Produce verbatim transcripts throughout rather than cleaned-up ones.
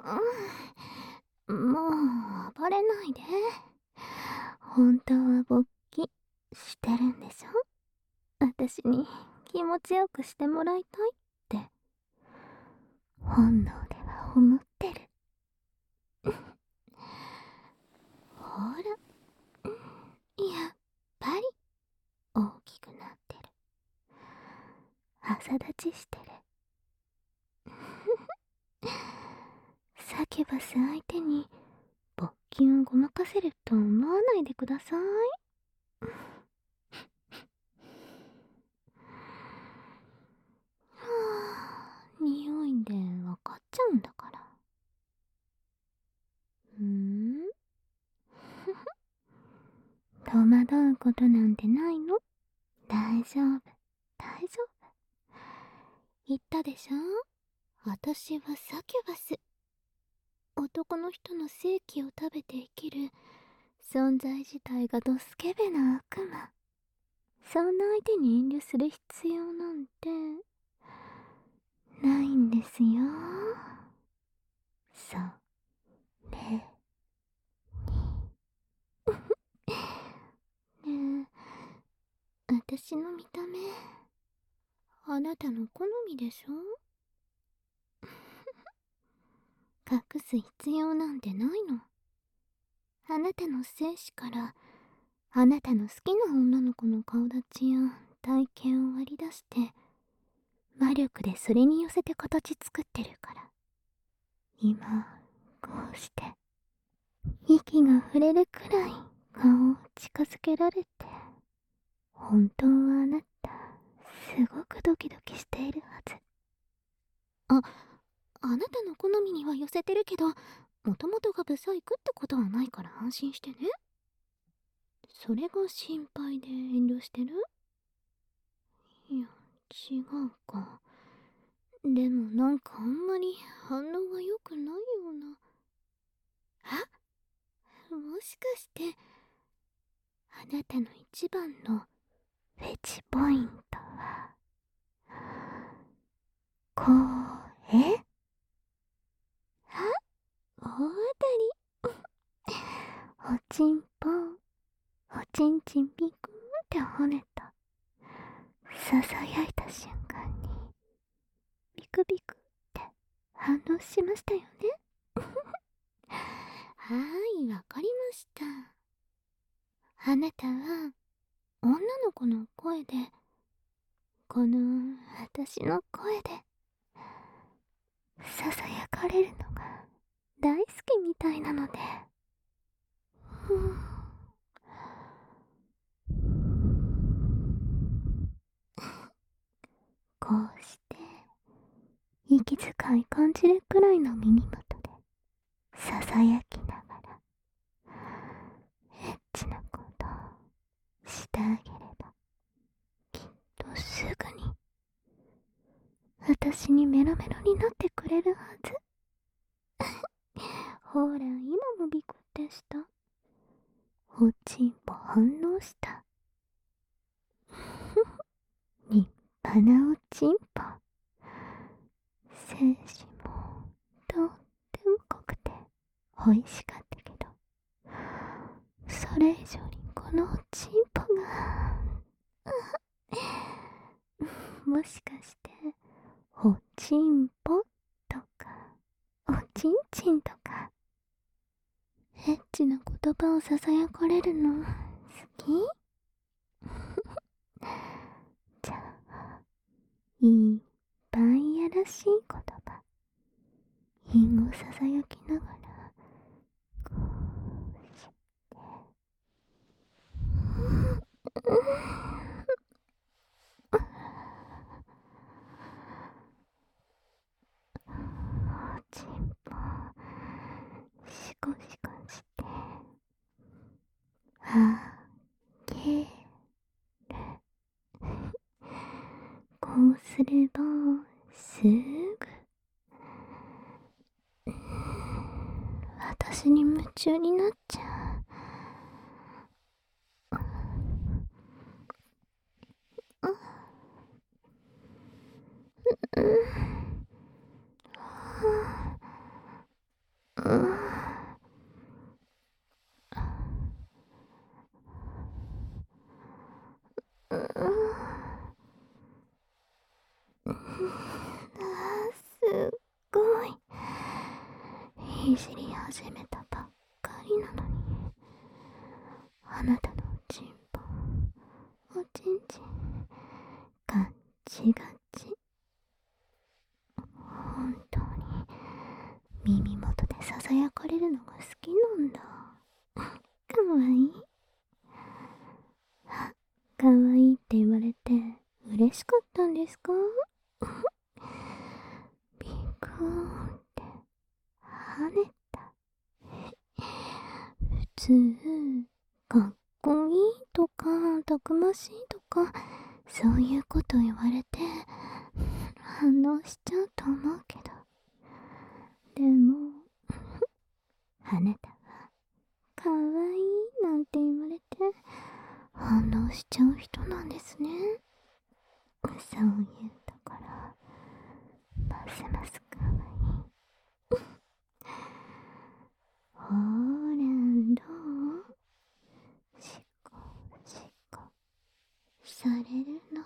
うん、もう暴れないで。本当は勃起してるんでしょ？私に気持ちよくしてもらいたいって本能では思ってる。ほら、やっぱり大きくなってる。朝立ちしてる。サキュバス相手に勃起をごまかせると思わないでください。はあ、匂いでわかっちゃうんだから。うーん戸惑うことなんてないの？大丈夫、大丈夫。言ったでしょ？私はサキュバス。男の人の性器を食べて生きる存在自体がドスケベな悪魔。そんな相手に遠慮する必要なんてないんですよ。それねえ、私の見た目あなたの好みでしょ？隠す必要なんてないの。あなたの精子からあなたの好きな女の子の顔立ちや体型を割り出して魔力でそれに寄せて形作ってるから。今こうして息が触れるくらい顔を近づけられて、本当はあなたすごくドキドキしているはず。あ、あなたの好みには寄せてるけど、もともとがブサイクってことはないから安心してね。それが心配で遠慮してる？いや、違うか。でもなんかあんまり反応が良くないような。あ、もしかしてあなたの一番のフェチポイントは声？あ、大当たり。おちんぽ、おちんちんピクンって跳ねた。ささやいた瞬間にビクビクって反応しましたよね。はーい、わかりました。あなたは女の子の声で、この私の声でささやかれるのが大好きみたいなので、ふぅこうして息遣い感じるくらいの耳元でささやきながらエッチなことをしてあげれば、きっとすぐに私にメロメロになってくれるはず。ほら、今もビクってした。おちんぽ反応した。立派なおちんぽ。精子もとっても濃くて美味しかったけど、それ以上にこのおちんぽがもしかしておちんぽとかおちんちんとかエッチな言葉をささやかれるの好き？じゃあいっぱいやらしい言葉韻をささやきながらこうしておちんぽシコシコしてあげる。こうすればすぐ私に夢中になっちゃう。うん、 すっごいいじり始めたばっかりなのに、あなたのおちんぽ、おちんちんガッチガチ。本当に耳元でささやかれるのが好きなんだ。かわいい。かわいいって言われて嬉しかったんですか？ビクーンって跳ねた。普通かっこいいとかたくましいとかそういうこと言われて反応しちゃうと思うけど、でもあなたはかわいいなんて言われて反応しちゃう人なんですね。そういうところますますかわいい。ほーら、どう？しこしこされるの。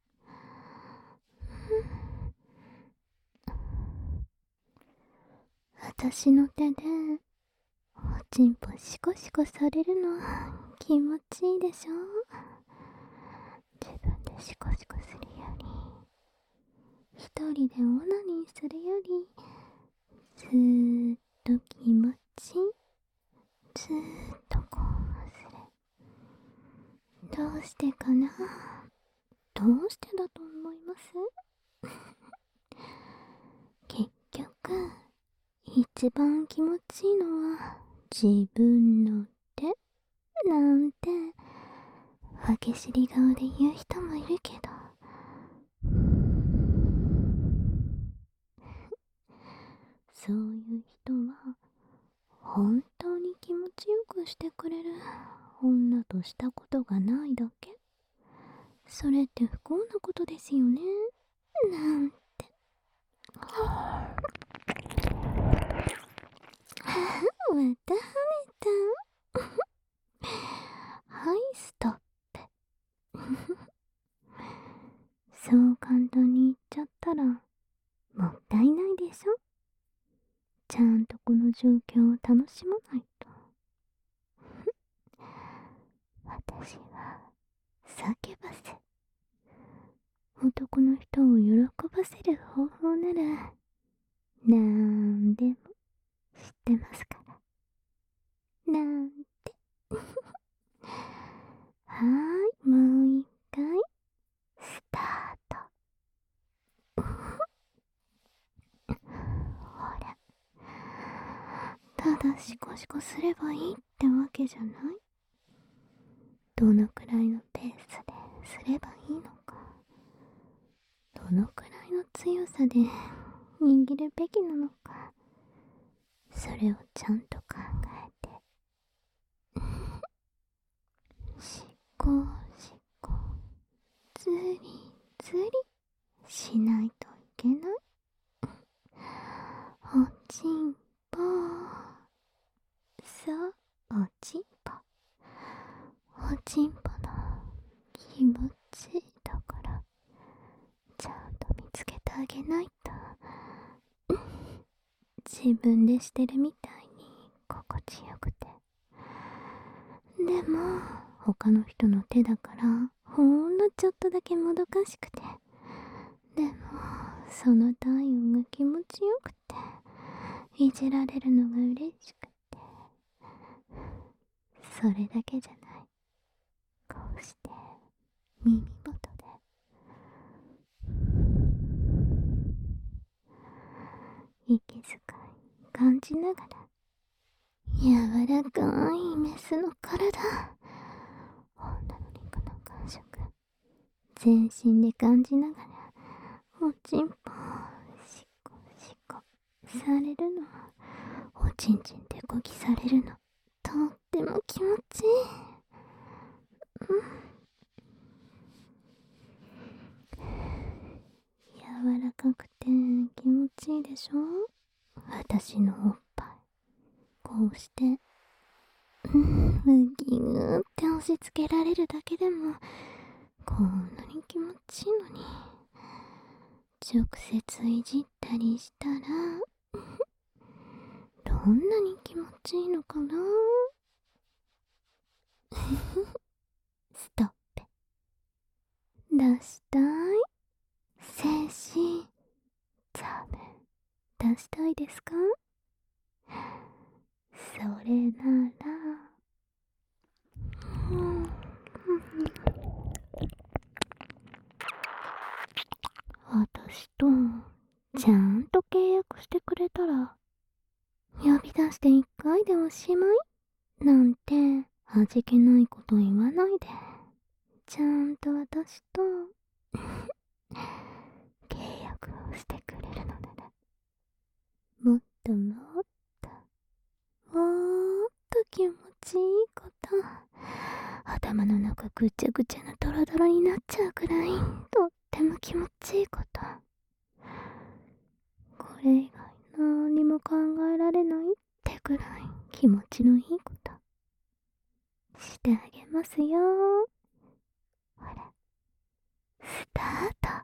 私の手でおちんぽシコシコされるの気持ちいいでしょ？自分でシコシコするより一人でオナニーするよりずーっと気持ちいい。ずーっと興奮する。どうしてかな？どうしてだと思います？結局一番気持ちいいのは自分の手なんて分け知り顔で言う人もいるけど、そういう人は本当に気持ちよくしてくれる女としたことがないだけ。それって不幸なことですよね。なんて。また跳ねた。はい、ストップ。そう簡単に言っちゃったらもったいないでしょ。ちゃんとこの状況を楽しまないと。私は叫ばせ、男の人を喜ばせる方法ならなんでも知ってますから。なんて。はーい、もう一回スタート。ほら、ただシコシコすればいいってわけじゃない。どのくらいのペースですればいいのか、どのくらいの強さで握るべきなのか、それをちゃんと考えてしこしこずりずりしないといけない。おちんぽ、そう、おちんぽ、おちんぽの気持ちいいところちゃんと見つけてあげないと自分でしてるみたいに心地よくて、でも他の人の手だからほんのちょっとだけもどかしくて、でもその体温が気持ちよくていじられるのが嬉しくて、それだけじゃない。こうして耳元で息遣い感じながら、柔らかいメスの体、女の肉の感触全身で感じながらおちんぽしこしこされるの、おちんちんでこぎされるのとっても気持ちいい。うん、柔らかくて気持ちいいでしょ。私のおっぱいうして、うん、むぎゅーって押し付けられるだけでもこんなに気持ちいいのに、直接いじったりしたらどんなに気持ちいいのかな。ストップ。出したい。精子ザム出したいですか？それなら、うん、私とちゃんと契約してくれたら、呼び出して一回でおしまいなんて味気ないこと言わないで、ちゃんと私と契約をしてくれるのなら、もっともっともっと気持ちいいこと、頭の中ぐちゃぐちゃなドロドロになっちゃうくらいとっても気持ちいいこと、これ以外何も考えられないってくらい気持ちのいいことしてあげますよ。ほら、スタート。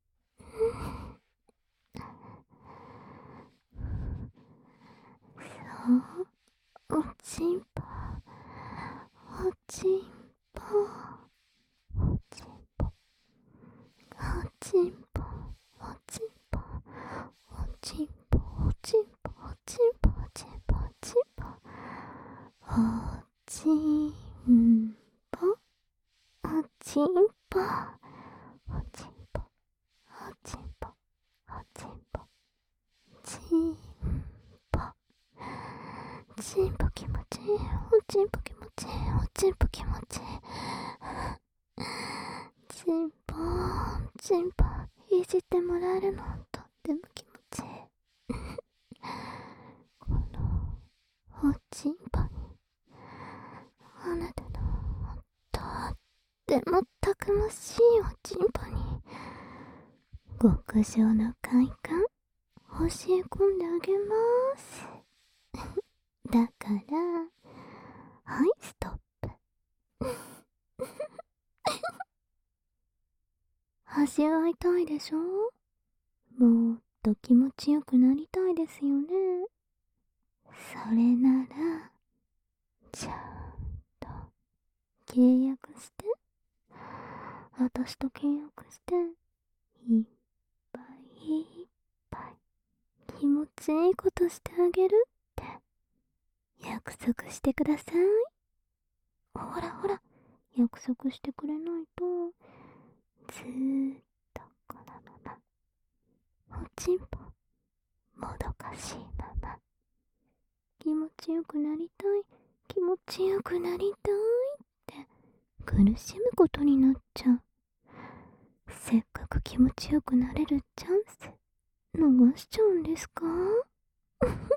そう、おちんぽ、おちんぽ、おちんぽ、おちんぽ、おちんぽ、おちんぽ、おちんぽ、おちんぽ、おちんぽ、おちんぽ、おちんぽ、おちんぽ、おちんぽ、おちんぽ、おちんぽ、ちんぽ、ちんぽ気持ちいい、おちんぽ気持ちいい、おちんぽ気持ちいい、ちんぽ、ちんぽいじってもらえるのとっても気持ちいい。このおちんぽに、あなたのとってもたくましいおちんぽに極上の快感教え込んであげます。だからはい、ストップ。味わいたいでしょ？もっと気持ちよくなりたいですよね。それならちゃんと契約して、私と契約して、いっぱいいっぱい気持ちいいことしてあげるって約束してください。ほらほら、約束してくれないとずーっとこのままおちんぽもどかしいまま、気持ちよくなりたい、気持ちよくなりたいって苦しむことになっちゃう。せっかく気持ちよくなれるチャンス逃しちゃうんですか？